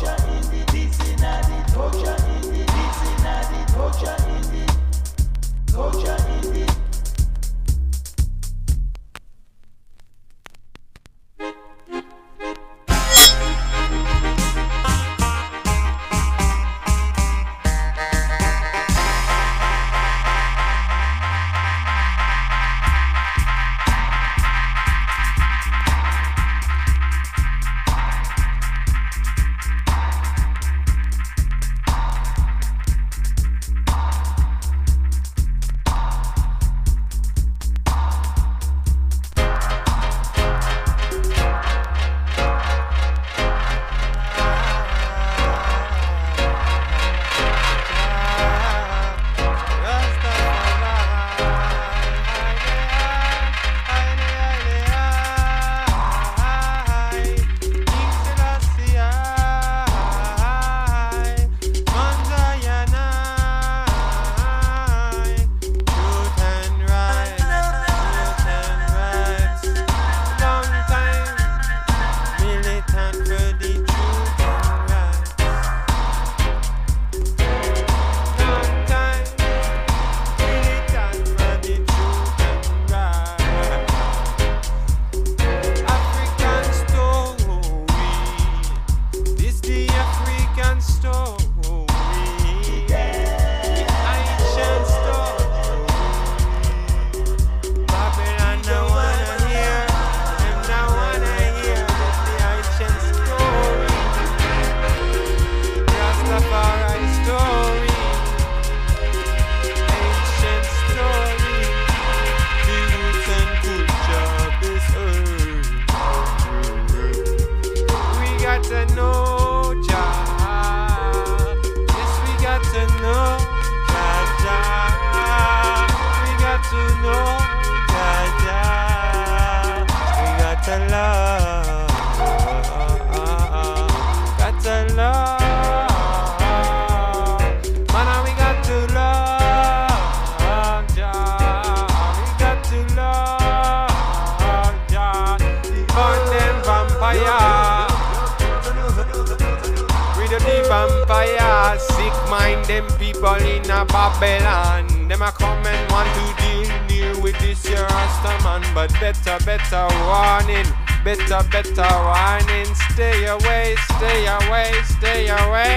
them people in a Babylon. Them a come and want to deal near with this here Rastaman. But better warning, better warning. Stay away, stay away, stay away.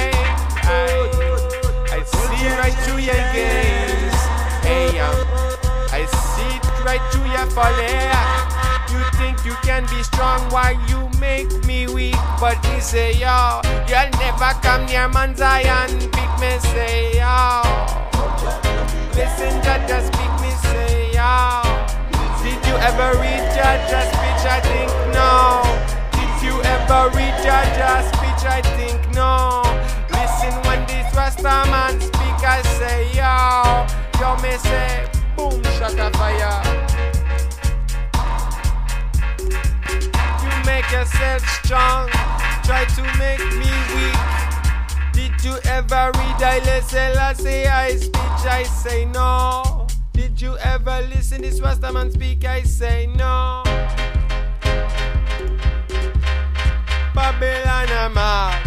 I see right through your games. Hey, I see it right through your folly. You think you can be strong while you make me weak. But he say, yo, you'll never come near Mount Zion. Pick me, say, yo. Listen, just pick me, say, yo. Did you ever read Judge's speech? I think no. Did you ever read Judge's speech? I think no. Listen, when this Rastaman speak, I say, yo. Yo, me say, boom, shut up fire. Make yourself strong, try to make me weak. Did you ever read Haile Selassie I speech? I say no. Did you ever listen this Rastaman speak? I say no. Babylon are mad.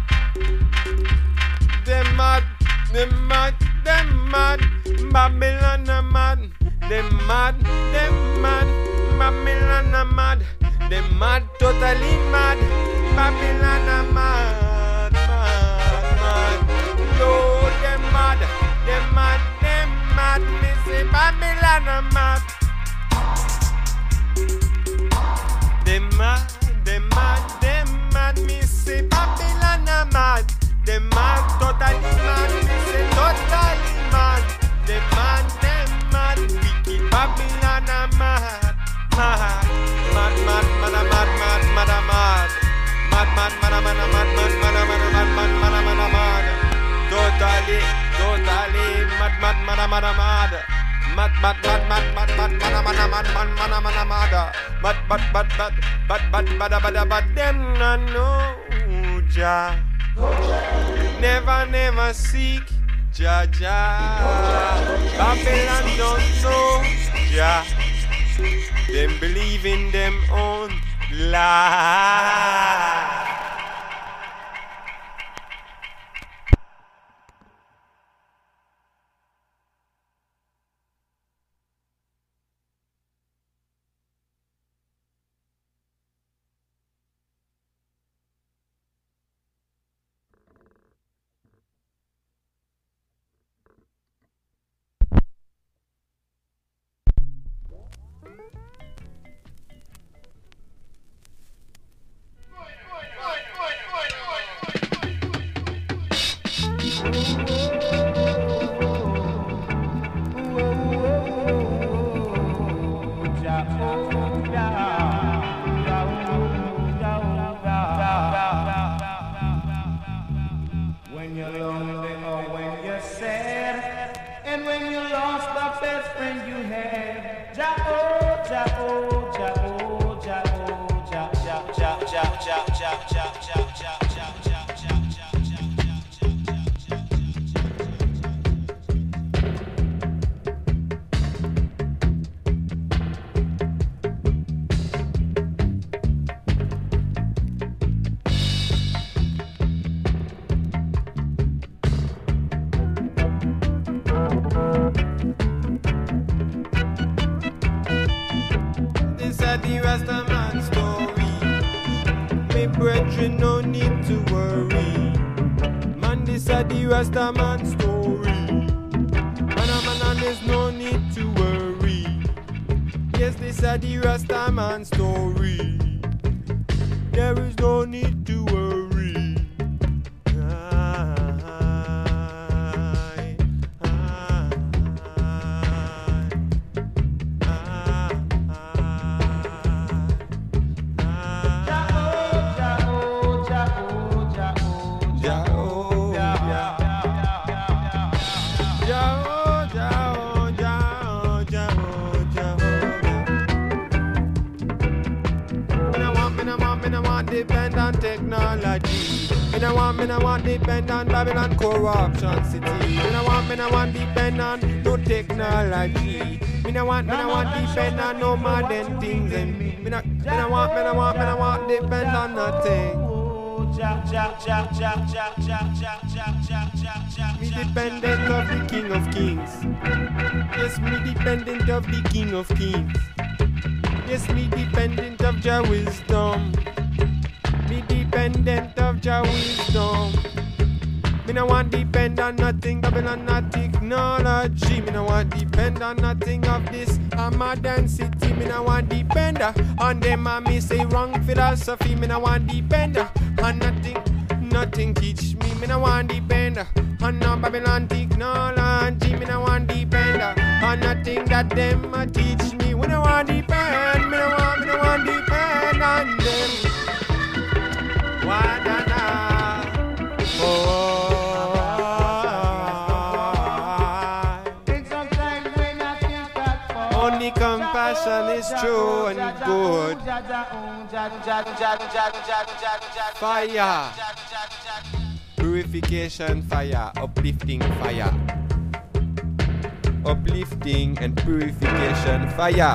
Them mad, them mad, them mad. Babylon are mad. Them mad, them mad. Babylon are mad. Them mad, totally mad. Babylon are mad, mad, mad. No, them mad, them mad, them mad. Me say Babylon are mad. Them mad, them mad, them mad. Me say Babylon are mad. Them mad, totally mad. Me say totally mad. Them mad, wicked Babylon are mad, mad. Mad, mad, mad, mad, mad, mad, mad, mad. Mad, mad, mad, mad, mad, mad, mad, mad, mad, mad, mad, mad, mad. Totally, mad, mad, mad, mad, mad. Mad, mad, mad, mad, mad, mad, mad, mad, mad, mad, mad, mad, mad. Them no know Jah. Never seek Jah. Babylon don't know Jah. Them believe in them own lie. when you're lonely or when you're sad, and when you lost the best friend you had. Ja-oh, ja-oh, ja-oh, ja-oh, ja-ja-ja-ja-ja-ja-ja-ja-ja-ja-ja-ja-ja-ja-ja. The Rasta man story. My brethren, no need to worry. Man, this a the Rasta man story. Man, there's no need to worry. Yes, this a the Rasta man story. There is no need to worry. Depend on technology. Me no want depend on Babylon corruption city. Me no want depend on no technology. Me no want depend on no modern things. And me no want depend on nothing. Me dependent of the King of Kings. Yes, me dependent of the King of Kings. Yes, me dependent of Jah wisdom. Me dependent of Jah wisdom. Me no want depend on nothing, Babylon not technology. Me no want depend on nothing of this a modern city. Me no want depend on them and me say wrong philosophy. Me no want depend on nothing teach me. Me no want depend on no Babylon technology. Me no want depend on nothing that them teach me. We no want depend. Me no want depend on them. Only compassion is true and good. Fire, purification fire, uplifting fire, uplifting and purification fire.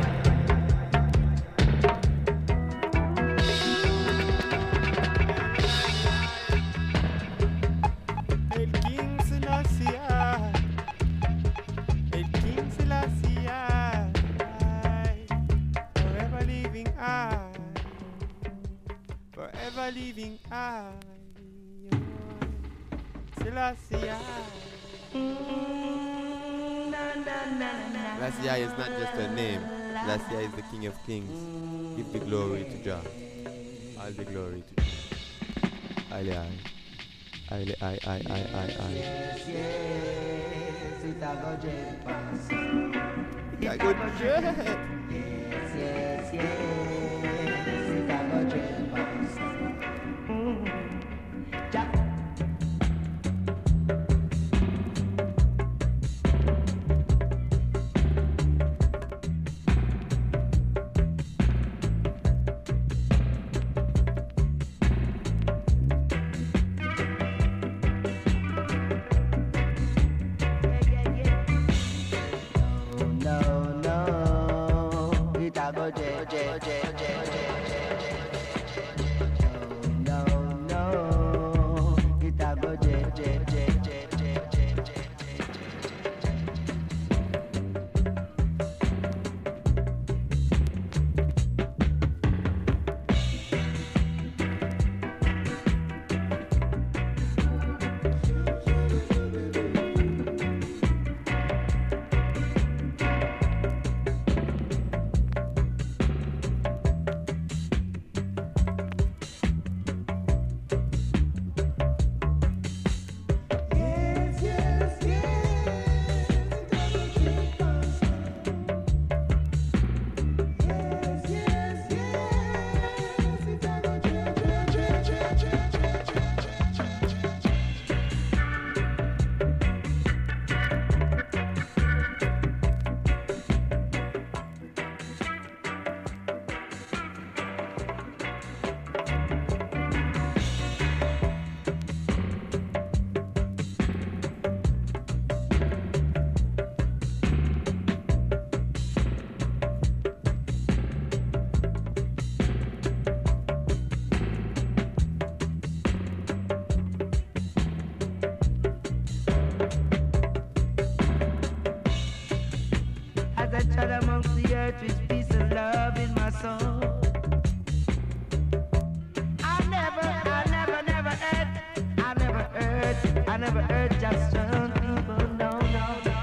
Leaving I, Selassie. Selassie is not just a name. Selassie is the King of Kings. Give the glory to Jah. All the glory to Jah. I. Yes, it a go jet pass. It a go jet. Yes, it a go jet pass. never heard just some people. No, no, no.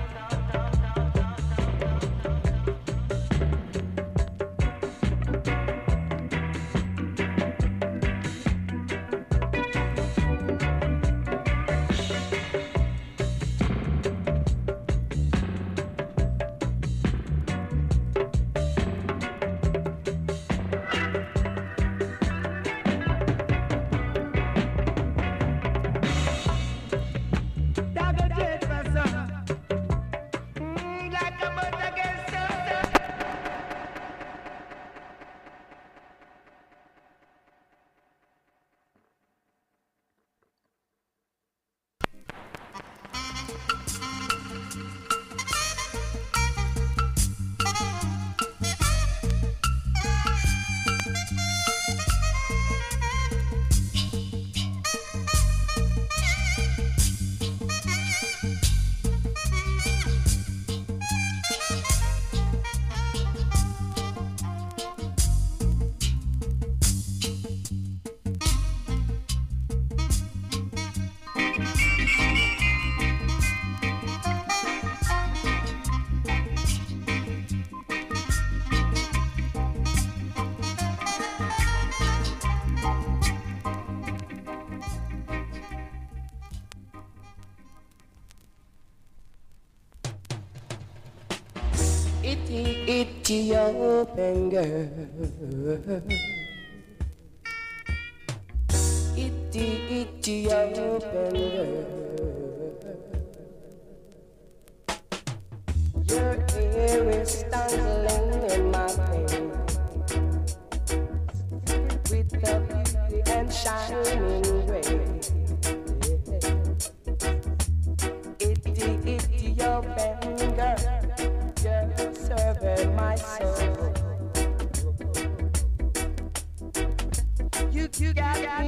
Ethiopian girl, Ethiopian girl, your hair is dangling in my face with the beauty and shining grace. Ethiopian girl, you're serving my soul. You got me.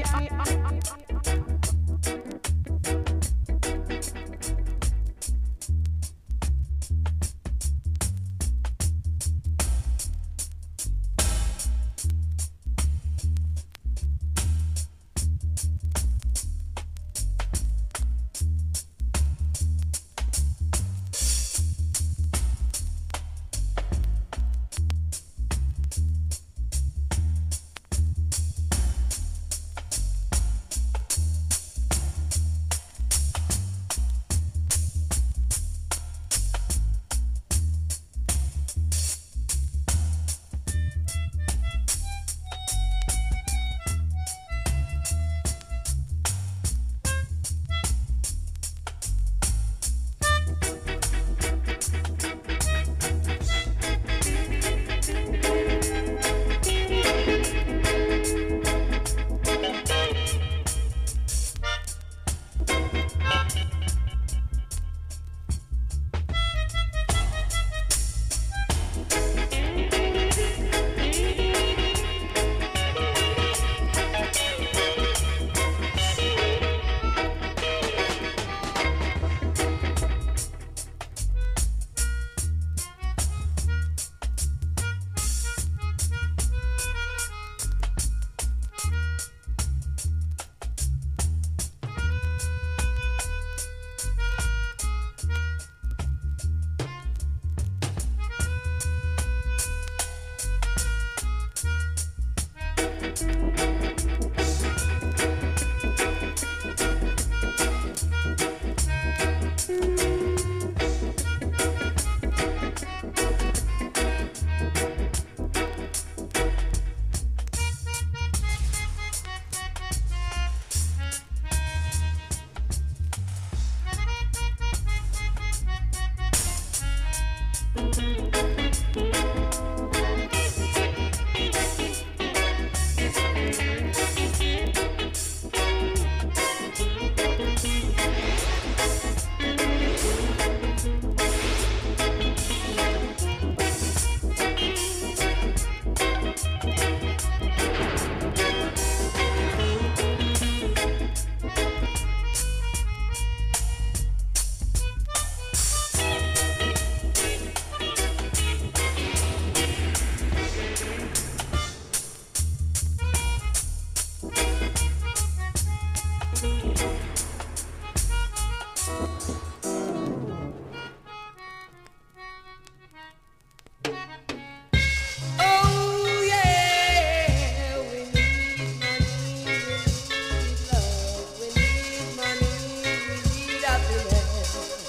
Oh yeah, we need money, we need love, we need money, we need happiness.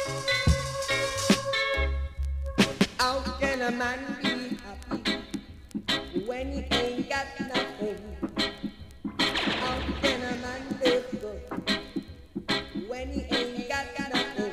How can a man be happy when he ain't got nothing? How can a man live good when he ain't got nothing?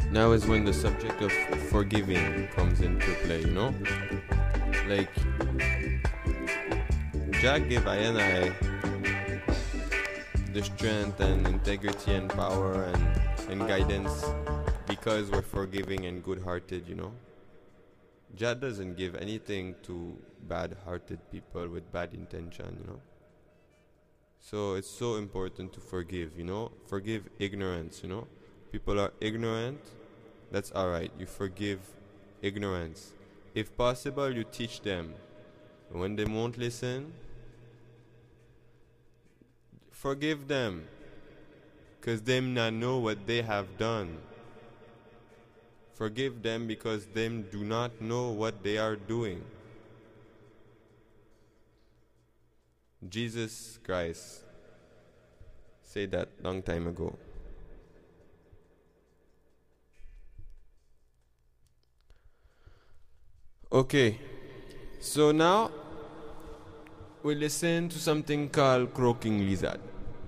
Now is when the subject of forgiving comes into play, you know? Like, Jah gave I and I the strength and integrity and power and guidance because we're forgiving and good-hearted, you know? Jah doesn't give anything to bad-hearted people with bad intention, you know? So it's so important to forgive, you know? Forgive ignorance, you know? People are ignorant, that's alright. You forgive ignorance. If possible, you teach them. When they won't listen, forgive them, because they not know what they have done. Forgive them because they do not know what they are doing. Jesus Christ said that long time ago. Okay, so now we listen to something called Croaking Lizard.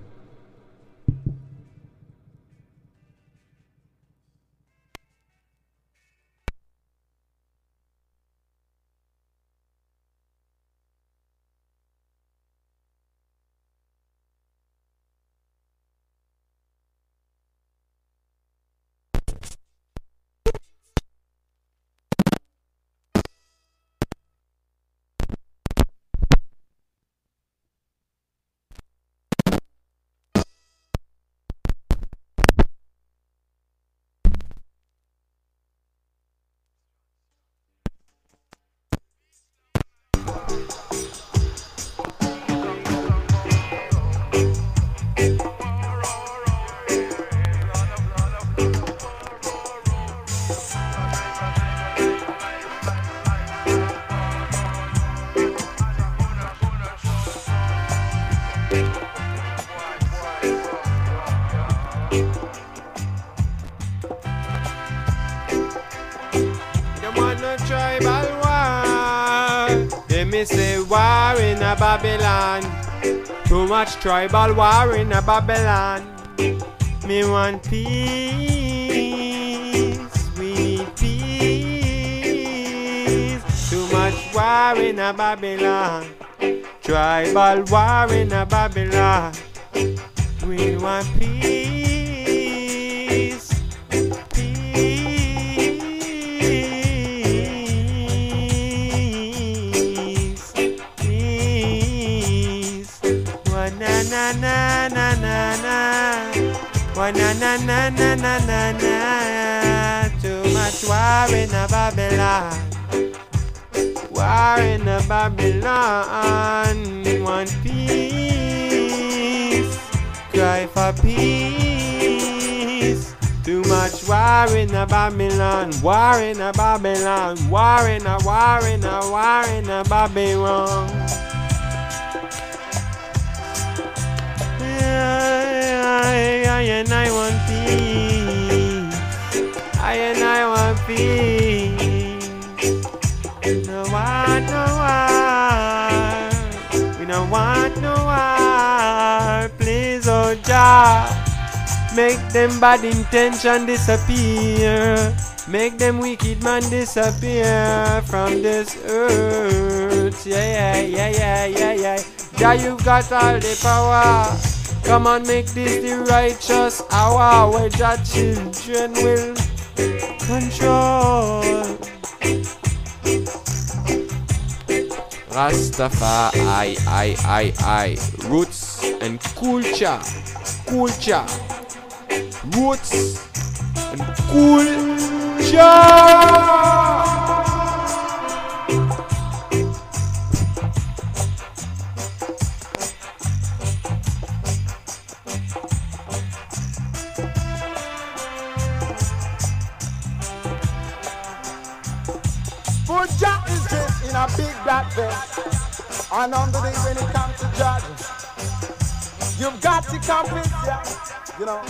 Say war in a Babylon, too much tribal war in a Babylon. Me want peace, we need peace. Too much war in a Babylon, tribal war in a Babylon. We want peace. Na na na na na, wa na na na na na na na. Too much war in a Babylon, war in a Babylon. Want peace, cry for peace. Too much war in a Babylon, war in a Babylon, war in a war in a war in a Babylon. I and I want peace. I and I want peace. We don't want no war. We don't want no war. Please, oh Jah, make them bad intention disappear. Make them wicked man disappear from this earth. Yeah, yeah, yeah, yeah, yeah. Jah, you've got all the power. Come on, make this the righteous hour where your children will control. Rastafari, I. Roots and culture. Culture. Roots and culture. Jah is dressed in a big black vest, and on the day when it comes to judging, you've got to convince ya, you know.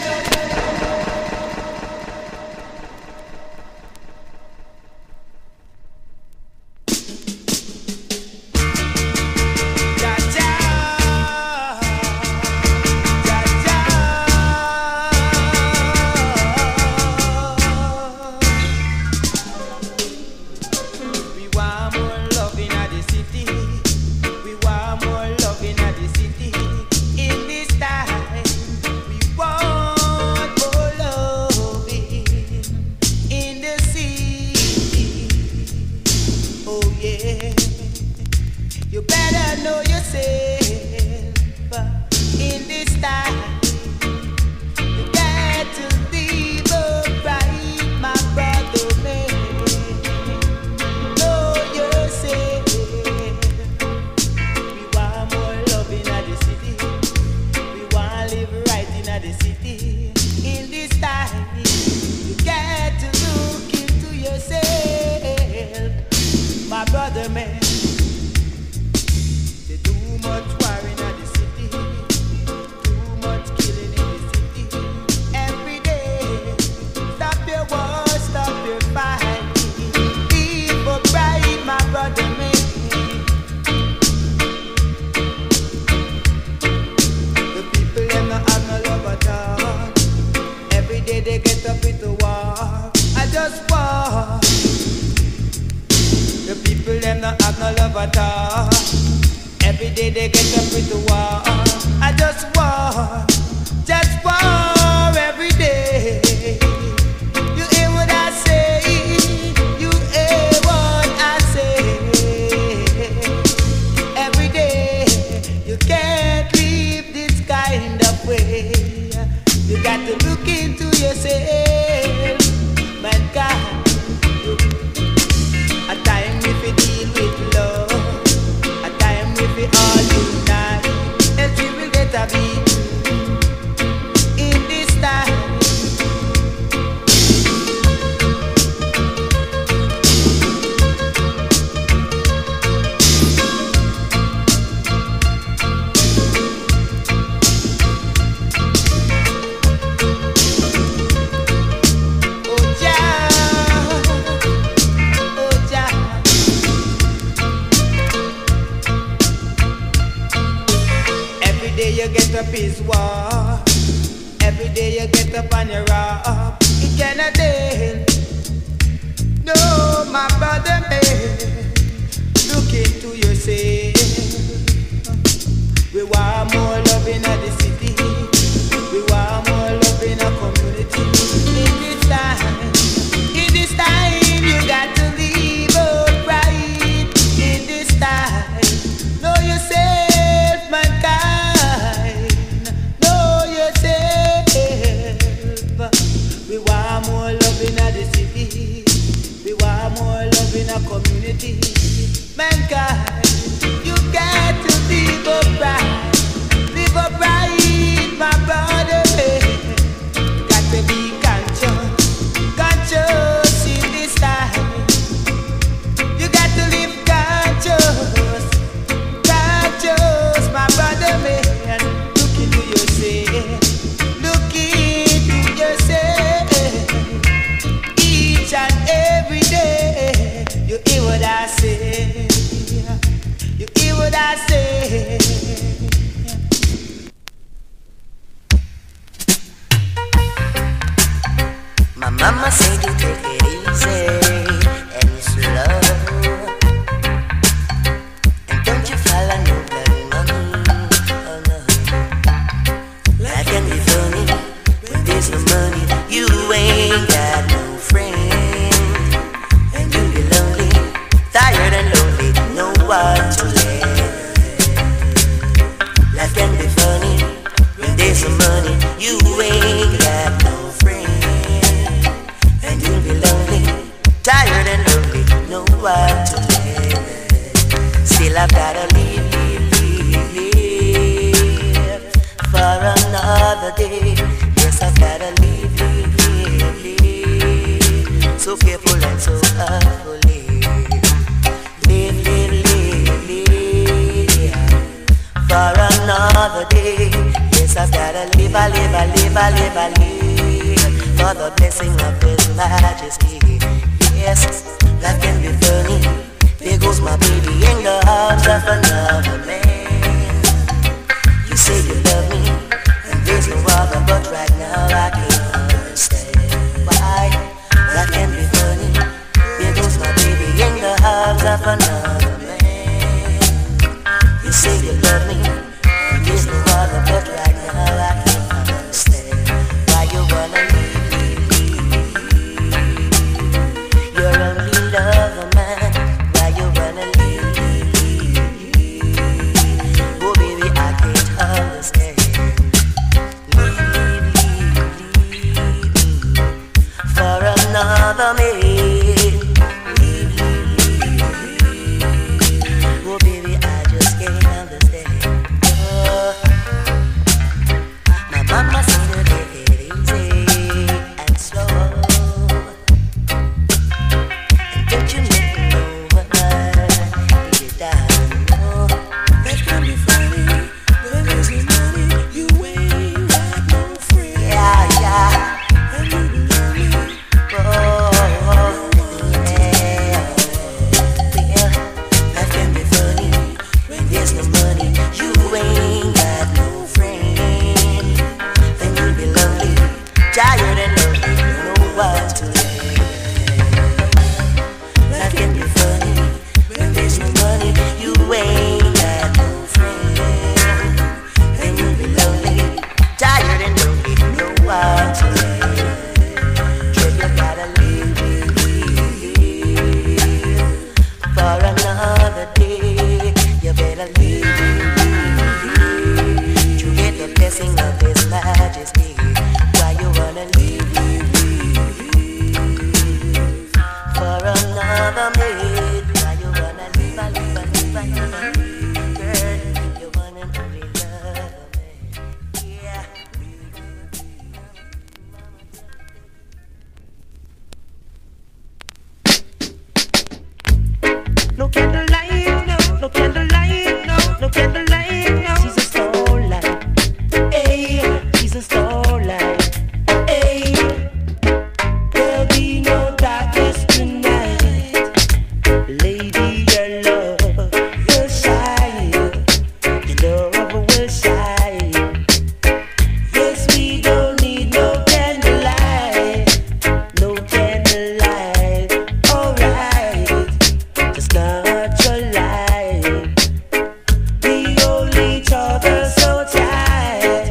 Yes, I've gotta live, I live, I live, I live, I live for the blessing of His Majesty. Yes, life can be funny. There goes my baby in the arms of another man. You say you love me, and there's no other, but right now I can't understand why. Life can be funny. There goes my baby in the arms of another man. You say you love me, and there's no other, but right now I can't understand why you wanna leave. You're only lover man. Why you wanna leave? Oh baby, I can't understand. Leave for another man. Oh baby, I just can't understand. My mama said to take it easy and slow. And don't you know what you done? Oh, that can be funny. When there's no money, you ain't got no friends. Yeah, yeah. And you love me. Oh, yeah. Yeah, that can be funny. When there's no money, you ain't got no friend. Then you'll be lonely, tired and lonely, don't know what to do. That can be funny. When there's no money, you ain't got no friend. Then you'll be lonely, tired and lonely, don't know what to do. So you gotta leave for another day. You better leave to get the blessing of His Majesty. Why you wanna leave for another maid? Why you wanna leave, I leave, I leave, I leave? Girl, you want an only lover man. Yeah. No candlelight, no, no candlelight, no, no candlelight, no. She's a starlight, hey, she's a starlight, hey. There'll be no darkness tonight, lady, your love will shine, your love will shine. Yes, we don't need no candlelight, no candlelight, alright. Just not your life. We hold each other so tight,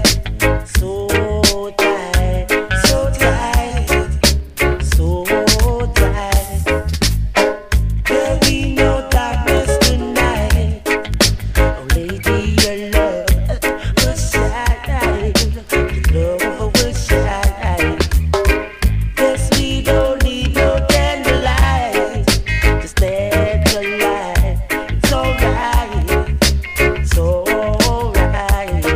so tight, so tight, so tight. There'll be no darkness tonight. Oh, lady, your love will shine. Your love will shine. Yes, we don't need no candlelight. Just let the light. It's alright. It's alright.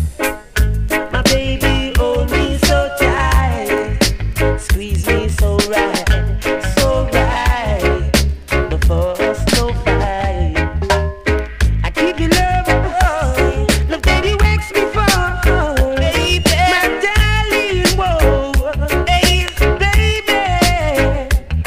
My baby, hold me so tight. Squeeze me so right. So right. No fuss, no fight. I give you love, oh, love that you wakes me for, baby, my darling, whoa, hey, baby.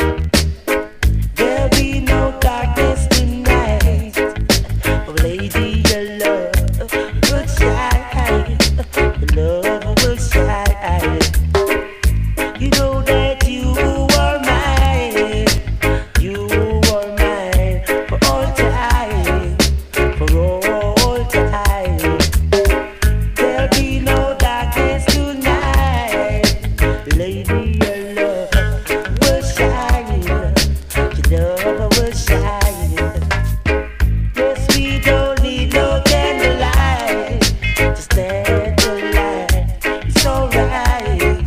There'll be no darkness tonight. Oh, lady, your love will shine. Your love will shine. You know that you are mine. You are mine for all time. For all time. There'll be no darkness tonight. Lady, your love will shine. Your love will shine. Yes, we don't need no candlelight. Just let the light. It's alright.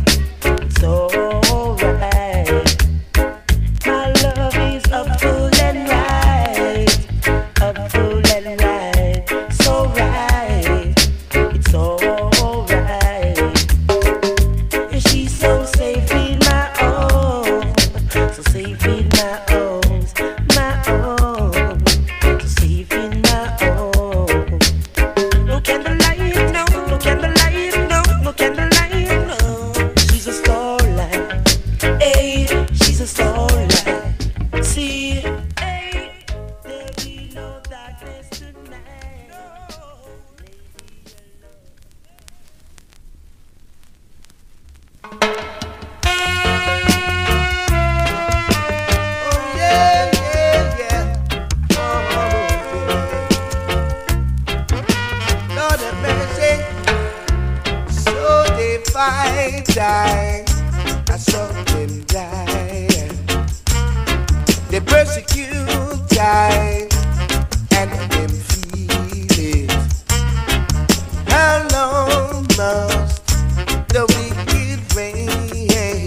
fight, I saw them die. They persecute, and them feel it. How long must the wicked reign?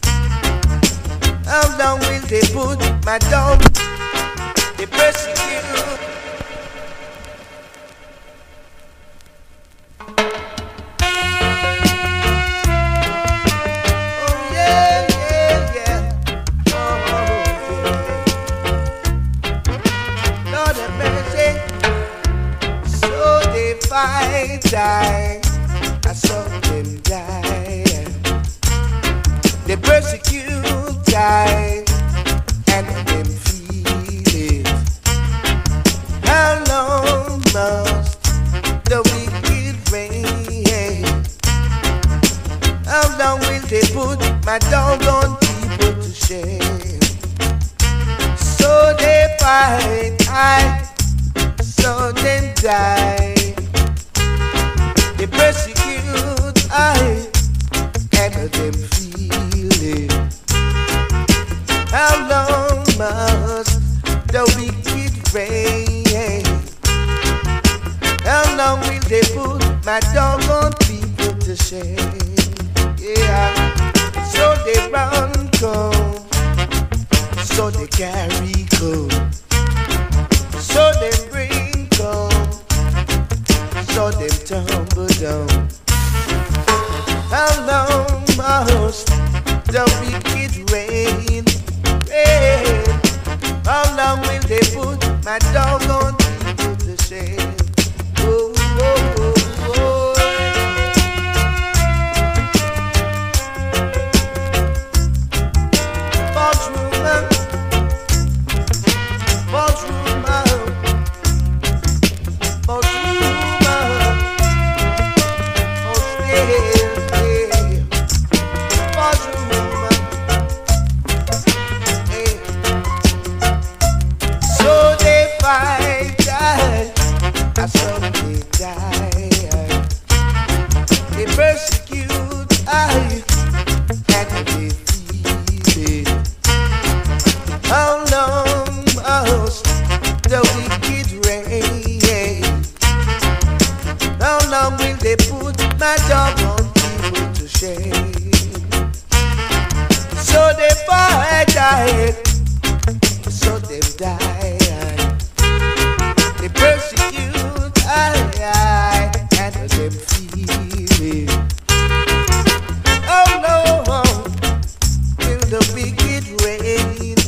How long will they put my dog? They persecute. I saw them die. They persecute, and them feel it. How long must the wicked reign? How long will they put my doggone people to shame? So they fight, I saw them die. They persecute, and them feel it. How long must the wicked reign? How long will they put my doggone people to shame? Yeah, so they run come, so they carry come, so they bring come, so them tumble down. How long must the wicked reign? How long will they put my doggone people to shame? Oh, oh, oh, oh. False rumor, false rumor, false rumor, false tale, false rumor. So they fight, I saw they die. They persecute, and they feel it. How long must the wicked reign? How long will they put my doggone people to shame? So they fight, so they die. They persecute, and them feel it. How long will the wicked reign?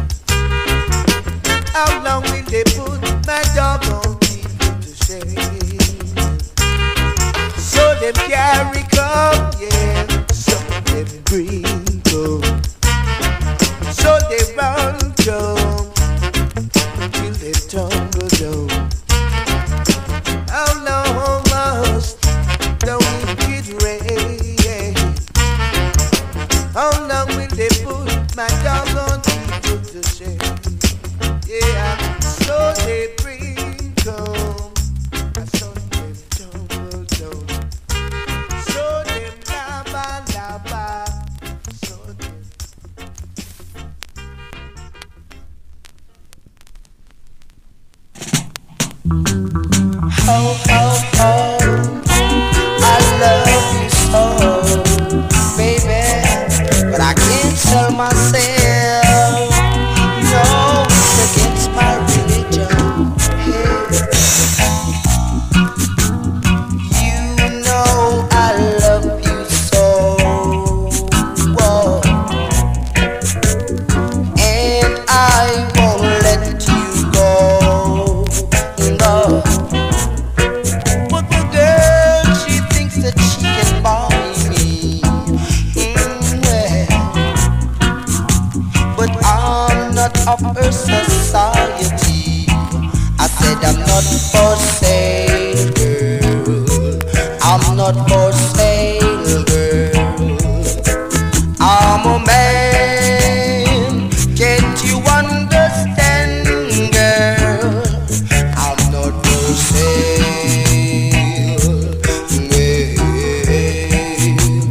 How long will they put my doggone people to shame? So them carry come, yeah, so them bring come, so they run come, till they tumble down. How long must the wicked reign? How long will they put my doggone people to shame? Yeah, so they bring come, so they tumble down, so they lava lava, so they. Oh, oh, oh, I love you so, baby, but I can't tell myself, no, it's against my religion. You know I love you so, whoa, and I won't let you go, no. But the girl, she thinks that she can buy me, well, but I'm not of her society. I said I'm not for sale, girl. I'm not for sale, girl. I'm a man. Can't you understand, girl? I'm not for sale, girl.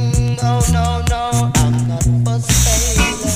Oh no, no, I'm not for sale.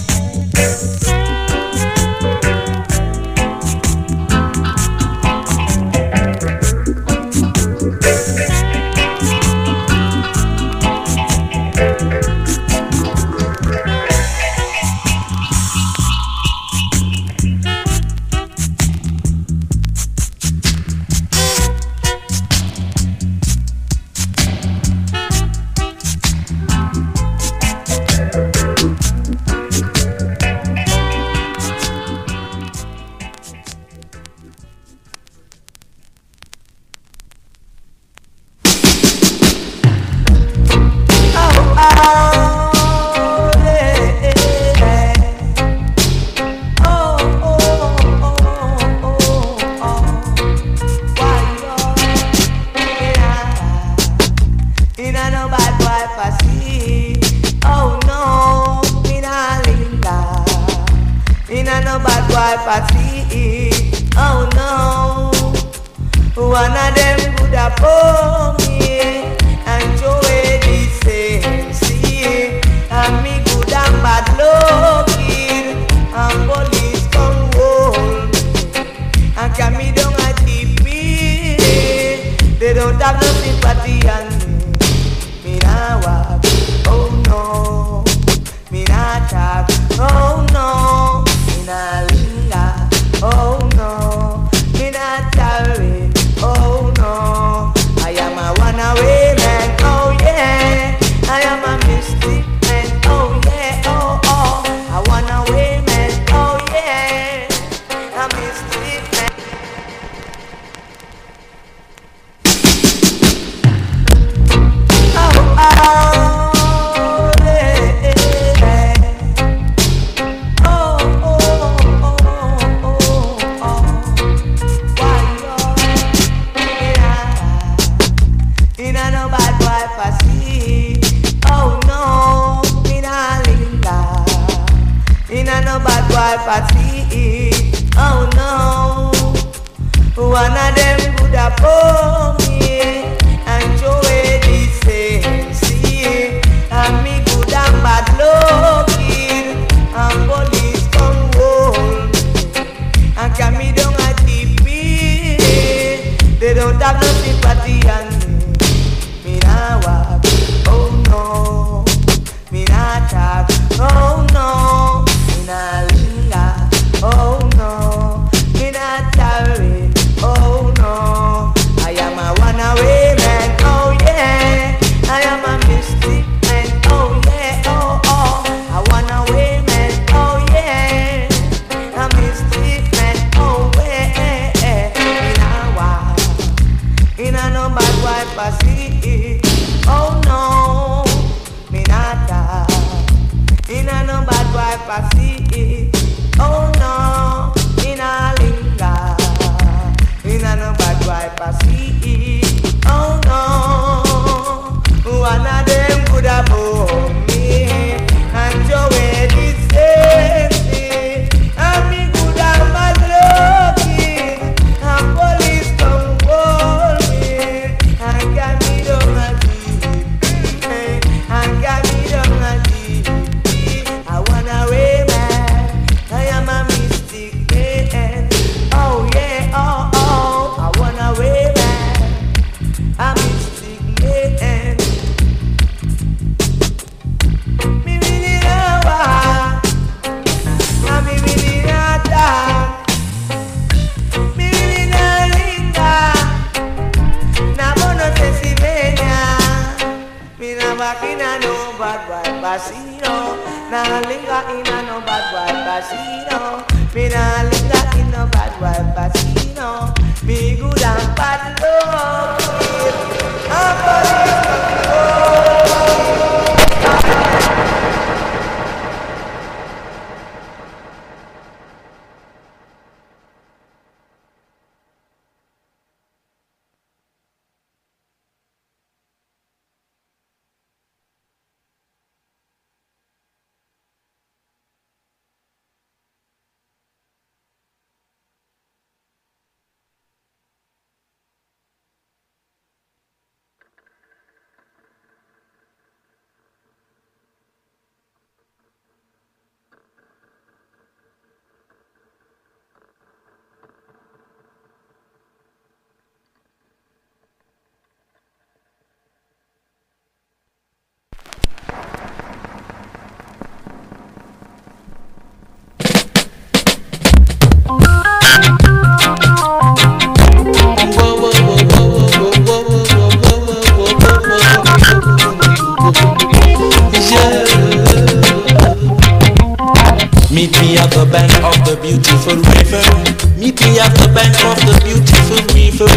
Meet me at the bank of the beautiful river. Meet me at the bank of the beautiful river.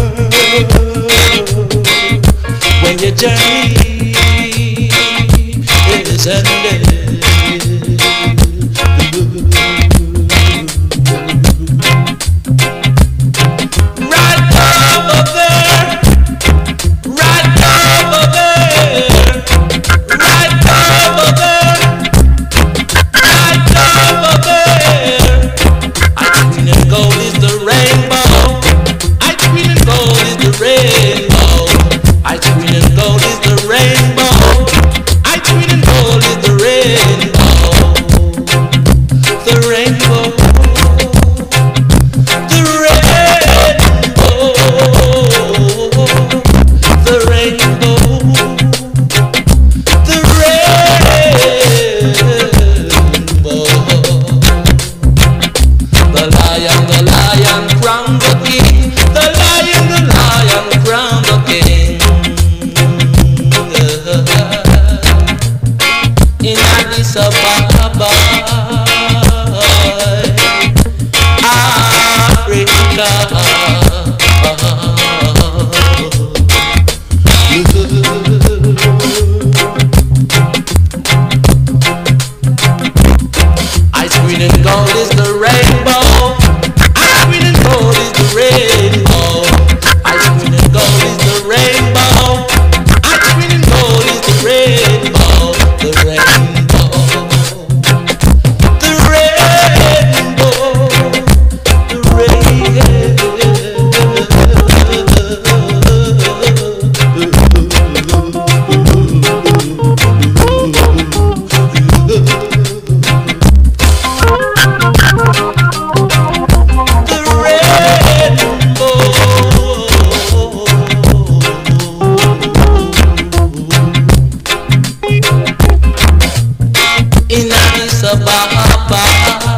When your journey is ended. Right over there. Right over there. Right over there. Right over there. Ice green and gold is the rainbow. Ice green and gold is the rainbow. Ice green and gold is the rainbow. Ice green and gold is the rainbow. The rainbow. The rainbow. The rainbow. The rainbow. The lion crowned the king. The lion crowned the king. In Addis Ababa, Africa. Ice green and gold is the rainbow. Ice green and gold is the rainbow. Ice green and gold is the rainbow. Ice green and gold is the rainbow. The rainbow. The rainbow. The in Addis Ababa.